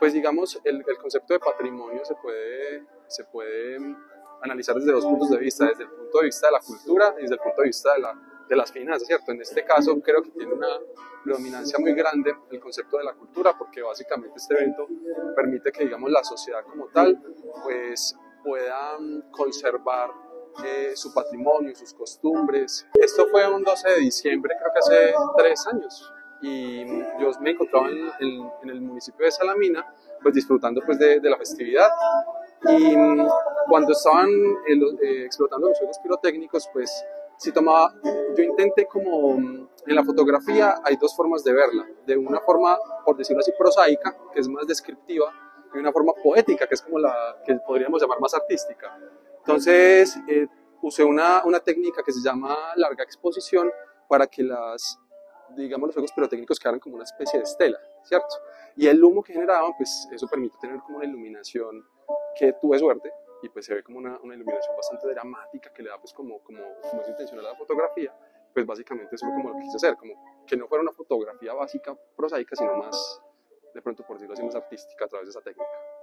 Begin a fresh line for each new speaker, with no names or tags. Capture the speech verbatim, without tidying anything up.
Pues digamos, el, el concepto de patrimonio se puede, se puede analizar desde dos puntos de vista, desde el punto de vista de la cultura y desde el punto de vista de, la, de las finanzas, ¿cierto? En este caso creo que tiene una predominancia muy grande el concepto de la cultura, porque básicamente este evento permite que, digamos, la sociedad como tal, pues pueda conservar eh, su patrimonio, sus costumbres. Esto fue un doce de diciembre, creo que hace tres años, y yo me encontraba en, en, en el municipio de Salamina, pues disfrutando pues de, de la festividad, y cuando estaban eh, eh, explotando los juegos pirotécnicos, pues sí tomaba, yo intenté como, en la fotografía hay dos formas de verla, de una forma, por decirlo así, prosaica, que es más descriptiva, y una forma poética, que es como la que podríamos llamar más artística. Entonces eh, usé una, una técnica que se llama larga exposición para que las, digamos, los juegos pirotécnicos quedaran como una especie de estela, ¿cierto? Y el humo que generaban, pues eso permite tener como una iluminación que tuve suerte, y pues se ve como una, una iluminación bastante dramática que le da pues como, como, como es intencional a la fotografía. Pues básicamente eso fue como lo que quise hacer, como que no fuera una fotografía básica prosaica, sino más, de pronto por decirlo así, más artística a través de esa técnica.